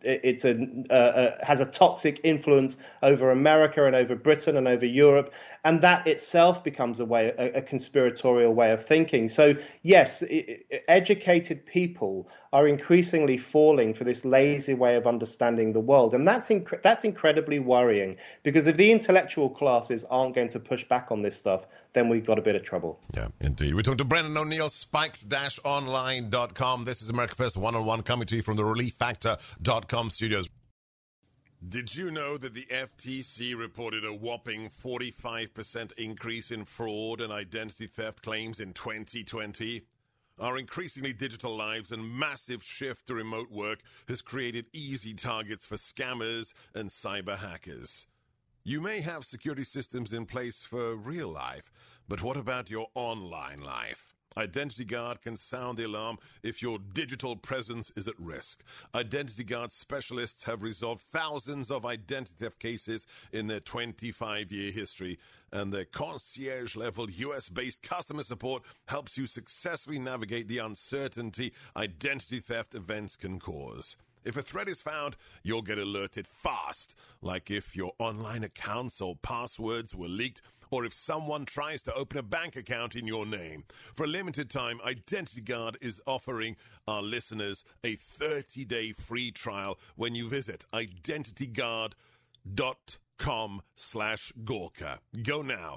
a toxic influence over America and over Britain and over Europe, and that itself becomes a conspiratorial way of thinking. So yes, educated people are increasingly falling for this lazy way of understanding the world, and that's incredibly worrying, because if the intellectual classes aren't going to push back on this stuff, then we've got a bit of trouble. Yeah, indeed. We're talking to Brendan O'Neill, spiked-online.com. This is America First One-on-One, coming to you from the ReliefFactor.com studios. Did you know that the FTC reported a whopping 45% increase in fraud and identity theft claims in 2020? Our increasingly digital lives and massive shift to remote work has created easy targets for scammers and cyber hackers. You may have security systems in place for real life, but what about your online life? Identity Guard can sound the alarm if your digital presence is at risk. Identity Guard specialists have resolved thousands of identity theft cases in their 25-year history, and their concierge-level US-based customer support helps you successfully navigate the uncertainty identity theft events can cause. If a threat is found, you'll get alerted fast, like if your online accounts or passwords were leaked, or if someone tries to open a bank account in your name. For a limited time, Identity Guard is offering our listeners a 30-day free trial when you visit identityguard.com. identityguard.com/Gorka. Go now,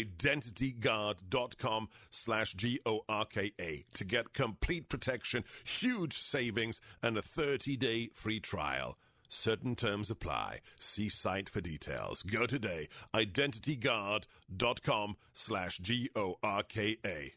identityguard.com/GORKA to get complete protection, huge savings, and a 30-day free trial. Certain terms apply. See site for details. Go today, identityguard.com/GORKA.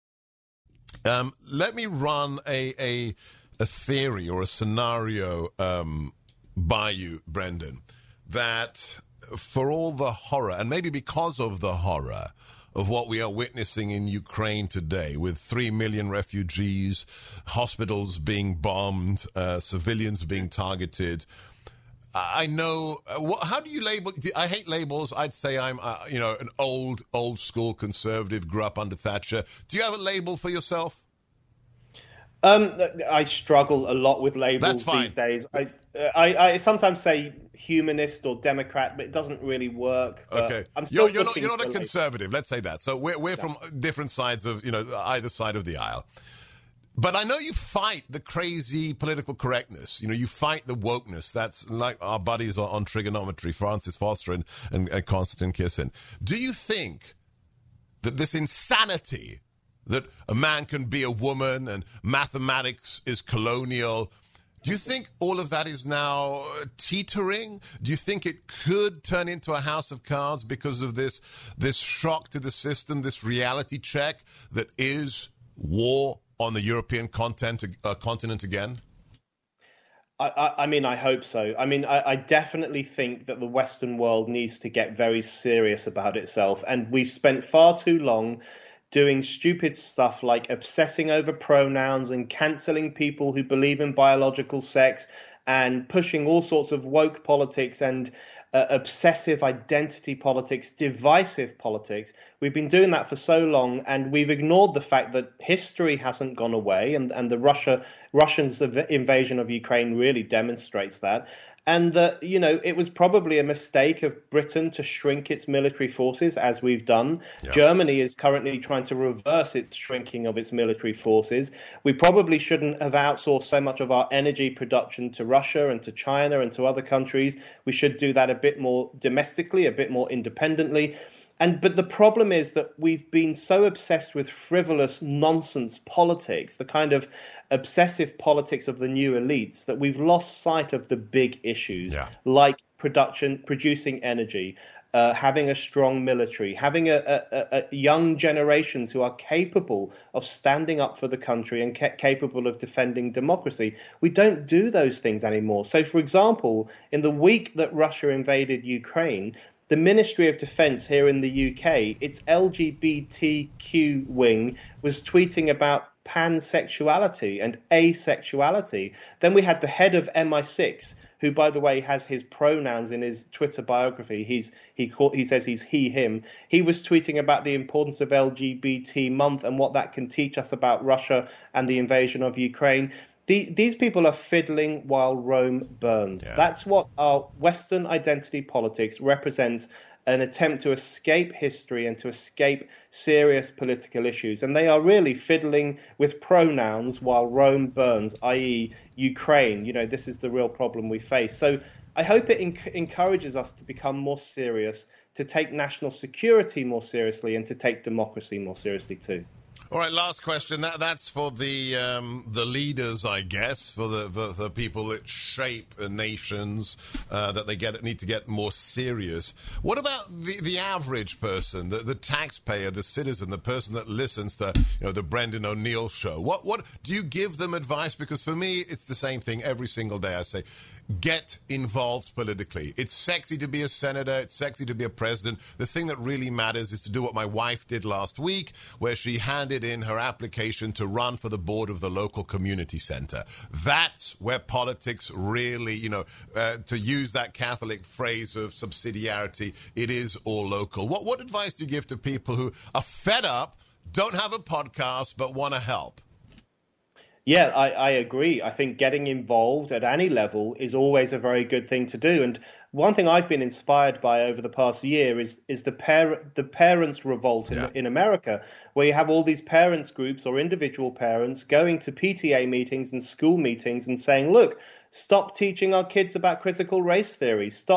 Let me run a theory or a scenario by you, Brendan, that for all the horror, and maybe because of the horror of what we are witnessing in Ukraine today, with 3 million refugees, hospitals being bombed, civilians being targeted, I know. How do you label? I hate labels. I'd say I'm, an old school conservative. Grew up under Thatcher. Do you have a label for yourself? I struggle a lot with labels these days. I sometimes say humanist or Democrat, but it doesn't really work. Okay, you're not a conservative. Let's say that. So we're from different sides of either side of the aisle. But I know you fight the crazy political correctness. You fight the wokeness. That's like our buddies on trigonometry, Francis Foster and Konstantin Kisin. Do you think that this insanity that a man can be a woman and mathematics is colonial, do you think all of that is now teetering? Do you think it could turn into a house of cards because of this shock to the system, this reality check that is war on the European continent again? I mean, I hope so. I mean, I definitely think that the Western world needs to get very serious about itself. And we've spent far too long doing stupid stuff like obsessing over pronouns and cancelling people who believe in biological sex and pushing all sorts of woke politics and obsessive identity politics, divisive politics. We've been doing that for so long, and we've ignored the fact that history hasn't gone away, and the Russians' invasion of Ukraine really demonstrates that. And that, it was probably a mistake of Britain to shrink its military forces, as we've done. Yeah. Germany is currently trying to reverse its shrinking of its military forces. We probably shouldn't have outsourced so much of our energy production to Russia and to China and to other countries. We should do that a bit more domestically, a bit more independently. But the problem is that we've been so obsessed with frivolous nonsense politics, the kind of obsessive politics of the new elites, that we've lost sight of the big issues, like producing energy, having a strong military, having a young generations who are capable of standing up for the country and capable of defending democracy. We don't do those things anymore. So, for example, in the week that Russia invaded Ukraine, the Ministry of Defence here in the UK, its LGBTQ wing, was tweeting about pansexuality and asexuality. Then we had the head of MI6, who, by the way, has his pronouns in his Twitter biography. He says he's he, him. He was tweeting about the importance of LGBT month and what that can teach us about Russia and the invasion of Ukraine. These people are fiddling while Rome burns. Yeah. That's what our Western identity politics represents, an attempt to escape history and to escape serious political issues. And they are really fiddling with pronouns while Rome burns, i.e. Ukraine. This is the real problem we face. So I hope it encourages us to become more serious, to take national security more seriously, and to take democracy more seriously too. All right, last question. That's for the leaders, I guess, for the people that shape nations, that they need to get more serious. What about the average person, the taxpayer, the citizen, the person that listens to the Brendan O'Neill show? What do you give them advice? Because for me, it's the same thing every single day. I say, get involved politically. It's sexy to be a senator. It's sexy to be a president. The thing that really matters is to do what my wife did last week, where she handed in her application to run for the board of the local community center. That's where politics really, to use that Catholic phrase of subsidiarity, it is all local. What advice do you give to people who are fed up, don't have a podcast, but want to help? Yeah, I agree. I think getting involved at any level is always a very good thing to do. And one thing I've been inspired by over the past year is the parents' revolt in America, where you have all these parents groups or individual parents going to PTA meetings and school meetings and saying, look, stop teaching our kids about critical race theory. Stop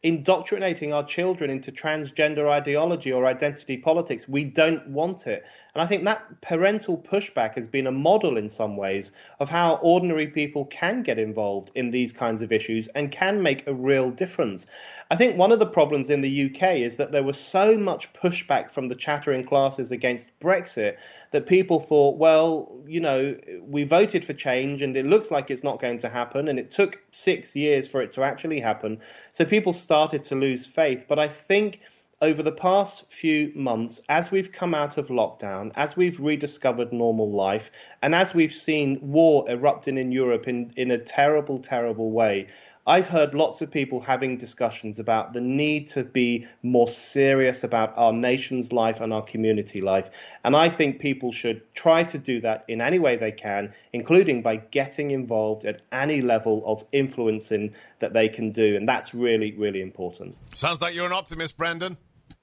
indoctrinating our children into transgender ideology or identity politics. We don't want it. And I think that parental pushback has been a model in some ways of how ordinary people can get involved in these kinds of issues and can make a real difference. I think one of the problems in the UK is that there was so much pushback from the chattering classes against Brexit that people thought, well, you know, we voted for change and it looks like it's not going to happen. And it took 6 years for it to actually happen. So people started to lose faith. But I think over the past few months, as we've come out of lockdown, as we've rediscovered normal life, and as we've seen war erupting in Europe in a terrible, terrible way, I've heard lots of people having discussions about the need to be more serious about our nation's life and our community life. And I think people should try to do that in any way they can, including by getting involved at any level of influencing that they can do. And that's really, really important. Sounds like you're an optimist, Brendan.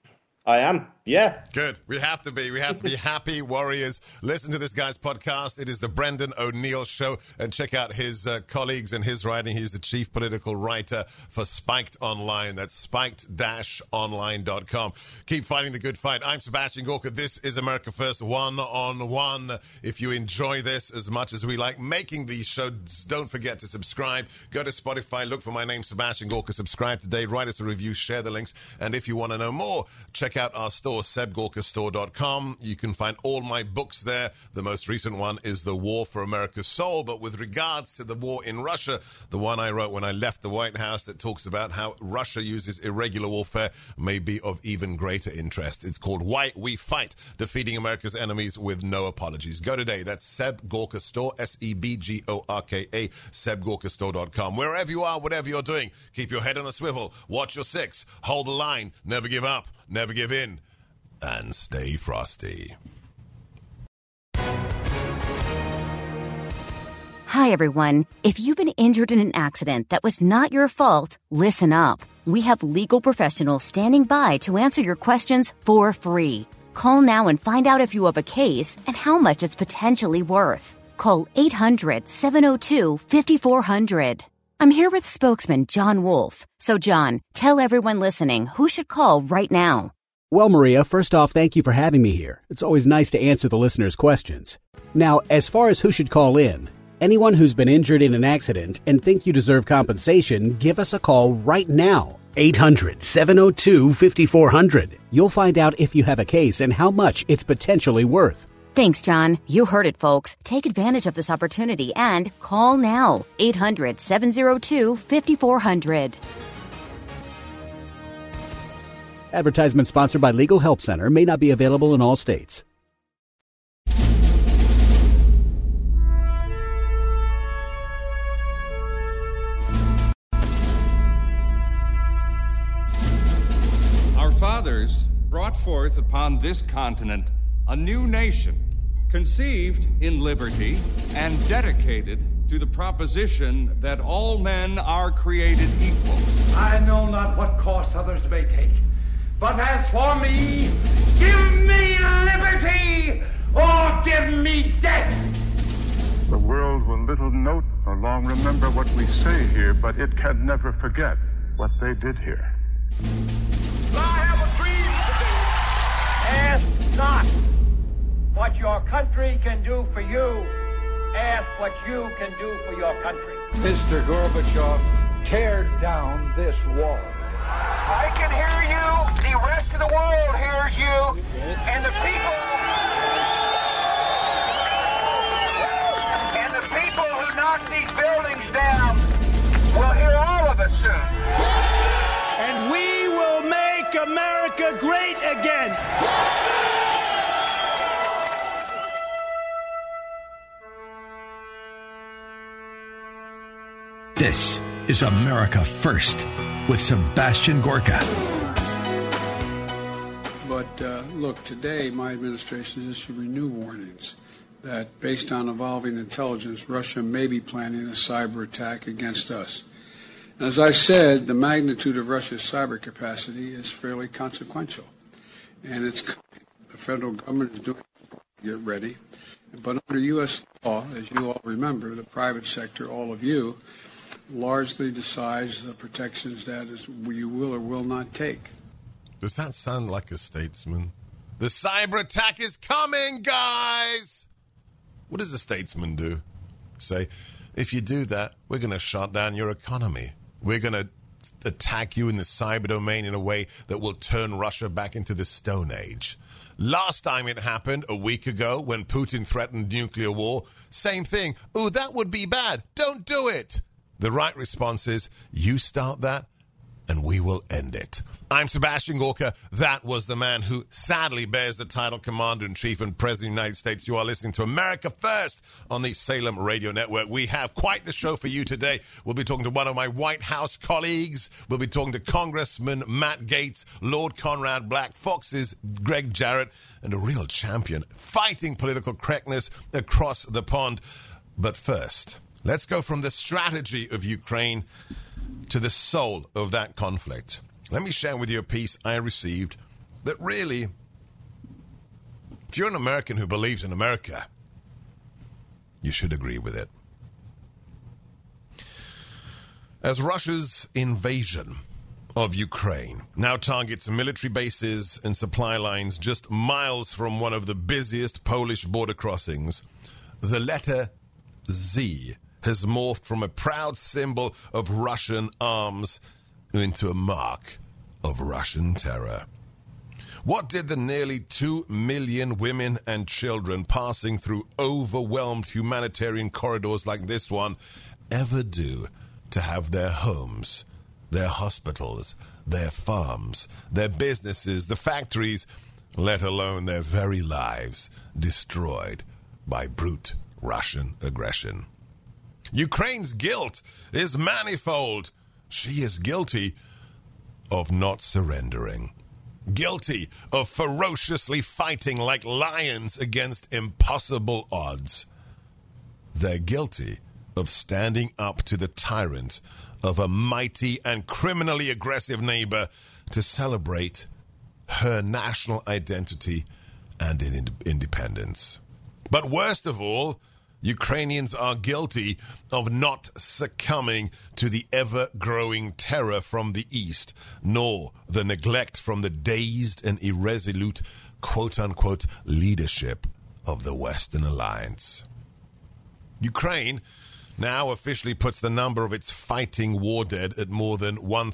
I am, yeah. Good. We have to be. We have to be happy warriors. Listen to this guy's podcast. It is the Brendan O'Neill Show. And check out his colleagues and his writing. He's the chief political writer for Spiked Online. That's spiked-online.com. Keep fighting the good fight. I'm Sebastian Gorka. This is America First One-on-One. If you enjoy this as much as we like making these shows, don't forget to subscribe. Go to Spotify. Look for my name, Sebastian Gorka. Subscribe today. Write us a review. Share the links. And if you want to know more, check out our store, sebgorkastore.com. You can find all my books there. The most recent one is The War for America's Soul. But with regards to the war in Russia, the one I wrote when I left the White House that talks about how Russia uses irregular warfare may be of even greater interest. It's called Why We Fight, Defeating America's Enemies with No Apologies. Go today. That's Seb Gorka Store, SEBGORKA, sebgorkastore.com. Wherever you are, whatever you're doing, keep your head on a swivel. Watch your six. Hold the line. Never give up. Never give in, and stay frosty. Hi, everyone. If you've been injured in an accident that was not your fault, listen up. We have legal professionals standing by to answer your questions for free. Call now and find out if you have a case and how much it's potentially worth. Call 800-702-5400. I'm here with spokesman John Wolf. So, John, tell everyone listening who should call right now. Well, Maria, first off, thank you for having me here. It's always nice to answer the listeners' questions. Now, as far as who should call in, anyone who's been injured in an accident and think you deserve compensation, give us a call right now. 800-702-5400. You'll find out if you have a case and how much it's potentially worth. Thanks, John. You heard it, folks. Take advantage of this opportunity and call now. 800-702-5400. Advertisement sponsored by Legal Help Center. May not be available in all states. Our fathers brought forth upon this continent a new nation, conceived in liberty and dedicated to the proposition that all men are created equal. I know not what course others may take, but as for me, give me liberty or give me death. The world will little note nor long remember what we say here, but it can never forget what they did here. I have a dream today. Ask not what your country can do for you. Ask what you can do for your country. Mr. Gorbachev, tear down this wall. I can hear you. The rest of the world hears you. And the people who knock these buildings down will hear all of us soon. And we will make America great again. This is America First with Sebastian Gorka. But look, today my administration issued renewed warnings that based on evolving intelligence, Russia may be planning a cyber attack against us. And as I said, the magnitude of Russia's cyber capacity is fairly consequential. And it's the federal government is doing to get ready. But under U.S. law, as you all remember, the private sector, all of you, largely decides the protections that you will or will not take. Does that sound like a statesman? The cyber attack is coming, guys! What does a statesman do? Say, if you do that, we're going to shut down your economy. We're going to attack you in the cyber domain in a way that will turn Russia back into the Stone Age. Last time it happened, a week ago, when Putin threatened nuclear war, same thing. Oh, that would be bad. Don't do it. The right response is, you start that, and we will end it. I'm Sebastian Gorka. That was the man who sadly bears the title Commander-in-Chief and President of the United States. You are listening to America First on the Salem Radio Network. We have quite the show for you today. We'll be talking to one of my White House colleagues. We'll be talking to Congressman Matt Gaetz, Lord Conrad Black, Fox's Greg Jarrett, and a real champion fighting political correctness across the pond. But first, let's go from the strategy of Ukraine to the soul of that conflict. Let me share with you a piece I received that really, if you're an American who believes in America, you should agree with it. As Russia's invasion of Ukraine now targets military bases and supply lines just miles from one of the busiest Polish border crossings, the letter Z has morphed from a proud symbol of Russian arms into a mark of Russian terror. What did the nearly 2 million women and children passing through overwhelmed humanitarian corridors like this one ever do to have their homes, their hospitals, their farms, their businesses, the factories, let alone their very lives, destroyed by brute Russian aggression? Ukraine's guilt is manifold. She is guilty of not surrendering, guilty of ferociously fighting like lions against impossible odds. They're guilty of standing up to the tyrant of a mighty and criminally aggressive neighbor to celebrate her national identity and independence. But worst of all, Ukrainians are guilty of not succumbing to the ever-growing terror from the East, nor the neglect from the dazed and irresolute quote-unquote leadership of the Western Alliance. Ukraine now officially puts the number of its fighting war dead at more than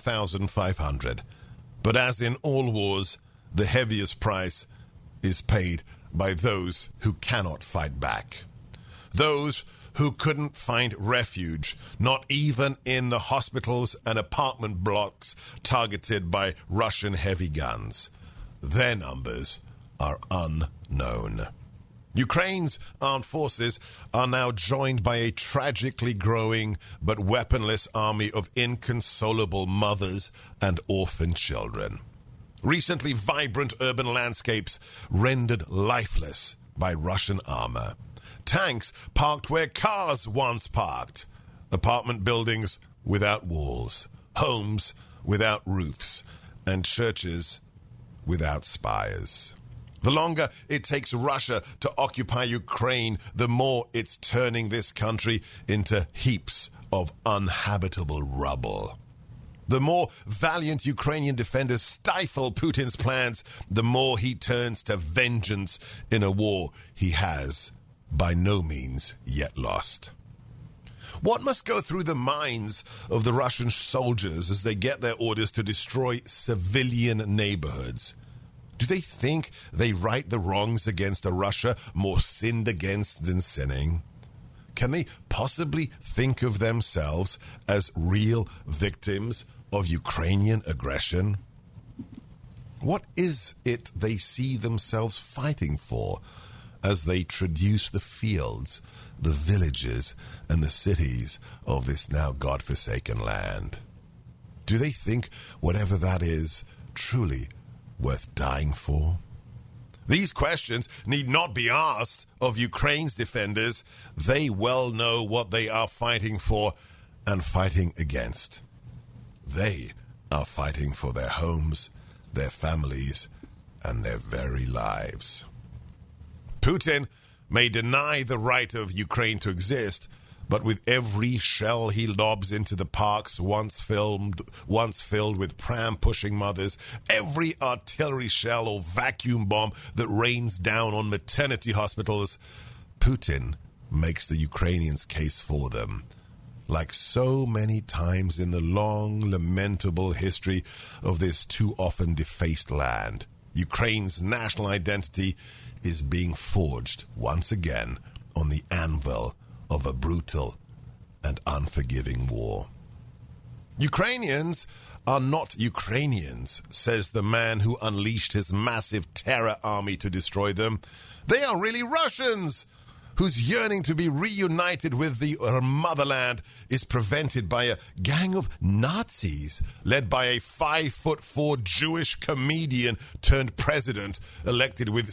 1,500. But as in all wars, the heaviest price is paid by those who cannot fight back. Those who couldn't find refuge, not even in the hospitals and apartment blocks targeted by Russian heavy guns. Their numbers are unknown. Ukraine's armed forces are now joined by a tragically growing but weaponless army of inconsolable mothers and orphan children. Recently vibrant urban landscapes rendered lifeless by Russian armor. Tanks parked where cars once parked. Apartment buildings without walls. Homes without roofs. And churches without spires. The longer it takes Russia to occupy Ukraine, the more it's turning this country into heaps of uninhabitable rubble. The more valiant Ukrainian defenders stifle Putin's plans, the more he turns to vengeance in a war he has by no means yet lost. What must go through the minds of the Russian soldiers as they get their orders to destroy civilian neighborhoods? Do they think they right the wrongs against a Russia more sinned against than sinning? Can they possibly think of themselves as real victims of Ukrainian aggression? What is it they see themselves fighting for as they traduce the fields, the villages, and the cities of this now God-forsaken land? Do they think whatever that is truly worth dying for? These questions need not be asked of Ukraine's defenders. They well know what they are fighting for and fighting against. They are fighting for their homes, their families, and their very lives. Putin may deny the right of Ukraine to exist, But with every shell he lobs into the parks once filled with pram-pushing mothers, every artillery shell or vacuum bomb that rains down on maternity hospitals, Putin makes the Ukrainians' case for them. Like so many times in the long, lamentable history of this too often defaced land, Ukraine's national identity is being forged once again on the anvil of a brutal and unforgiving war. Ukrainians are not Ukrainians, says the man who unleashed his massive terror army to destroy them. They are really Russians, whose yearning to be reunited with the motherland is prevented by a gang of Nazis led by a 5'4" Jewish comedian turned president elected with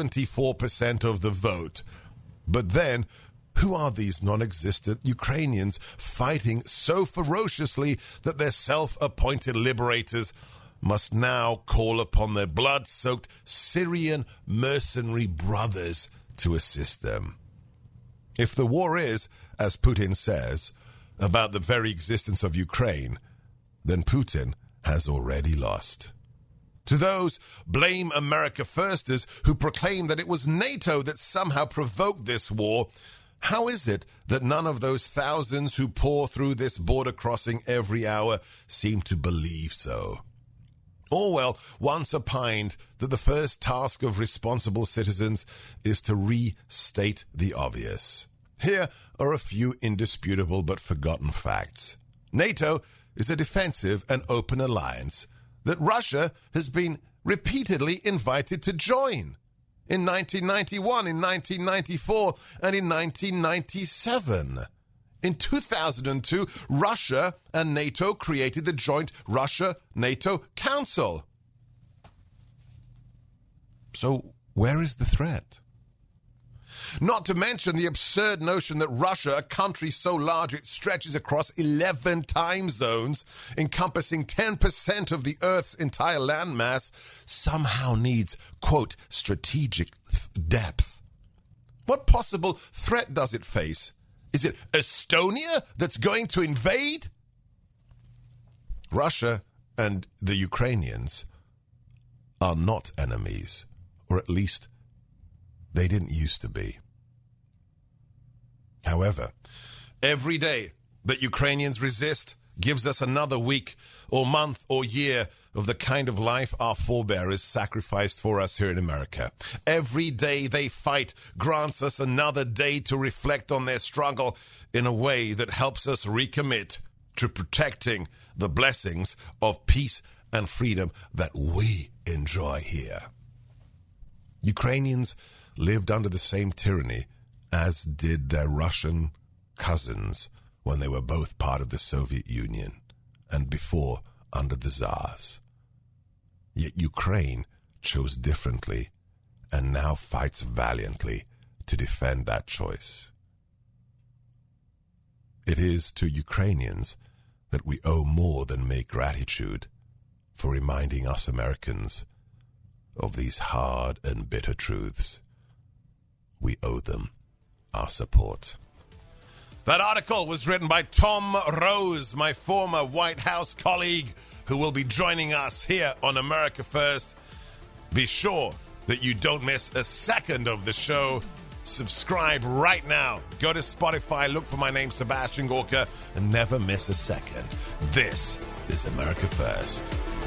74% of the vote. But then, who are these non-existent Ukrainians fighting so ferociously that their self-appointed liberators must now call upon their blood-soaked Syrian mercenary brothers to assist them? If the war is, as Putin says, about the very existence of Ukraine, then Putin has already lost. To those blame America firsters who proclaim that it was NATO that somehow provoked this war, how is it that none of those thousands who pour through this border crossing every hour seem to believe so? Orwell once opined that the first task of responsible citizens is to restate the obvious. Here are a few indisputable but forgotten facts. NATO is a defensive and open alliance that Russia has been repeatedly invited to join. In 1991, in 1994, and in 1997. In 2002, Russia and NATO created the joint Russia-NATO Council. So, where is the threat? Not to mention the absurd notion that Russia, a country so large it stretches across 11 time zones, encompassing 10% of the Earth's entire landmass, somehow needs, quote, strategic depth. What possible threat does it face? Is it Estonia that's going to invade? Russia and the Ukrainians are not enemies, or at least they didn't used to be. However, every day that Ukrainians resist gives us another week or month or year of the kind of life our forebears sacrificed for us here in America. Every day they fight grants us another day to reflect on their struggle in a way that helps us recommit to protecting the blessings of peace and freedom that we enjoy here. Ukrainians lived under the same tyranny as did their Russian cousins when they were both part of the Soviet Union and before under the Tsars. Yet Ukraine chose differently and now fights valiantly to defend that choice. It is to Ukrainians that we owe more than mere gratitude for reminding us Americans of these hard and bitter truths. We owe them our support. That article was written by Tom Rose, my former White House colleague, who will be joining us here on America First. Be sure that you don't miss a second of the show. Subscribe right now. Go to Spotify, look for my name, Sebastian Gorka, and never miss a second. This is America First.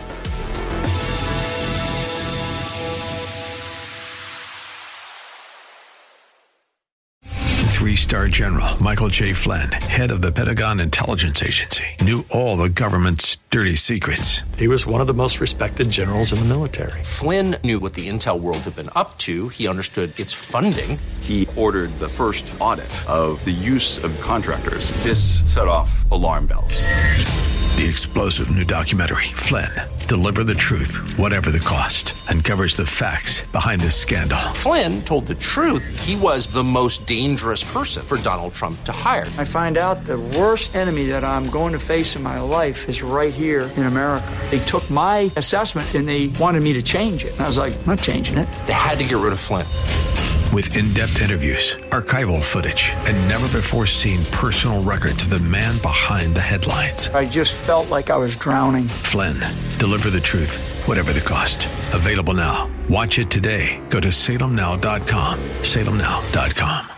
3-star General Michael J. Flynn, head of the Pentagon Intelligence Agency, knew all the government's dirty secrets. He was one of the most respected generals in the military. Flynn knew what the intel world had been up to. He understood its funding. He ordered the first audit of the use of contractors. This set off alarm bells. The explosive new documentary, Flynn, Deliver the Truth, Whatever the Cost, uncovers the facts behind this scandal. Flynn told the truth. He was the most dangerous person for Donald Trump to hire. I find out the worst enemy that I'm going to face in my life is right here in America. They took my assessment and they wanted me to change it. And I was like, I'm not changing it. They had to get rid of Flynn. With in-depth interviews, archival footage, and never-before-seen personal records of the man behind the headlines. I just felt like I was drowning. Flynn, deliver the truth, whatever the cost. Available now. Watch it today. Go to salemnow.com. salemnow.com.